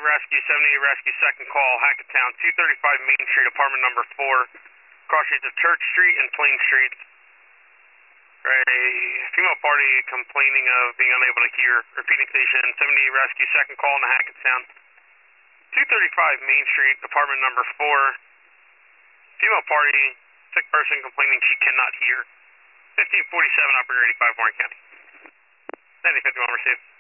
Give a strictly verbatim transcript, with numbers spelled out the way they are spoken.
Rescue, seventy-eight Rescue, second call, Hackettstown, two thirty-five Main Street, apartment number four, cross streets of Church Street and Plain Street. A female party complaining of being unable to hear. Repeating station, seventy-eight Rescue, second call in Hackettstown, two thirty-five Main Street, apartment number four, female party, sick person complaining she cannot hear. fifteen forty-seven, operator eighty-five, Warren County. ninety fifty-one, received.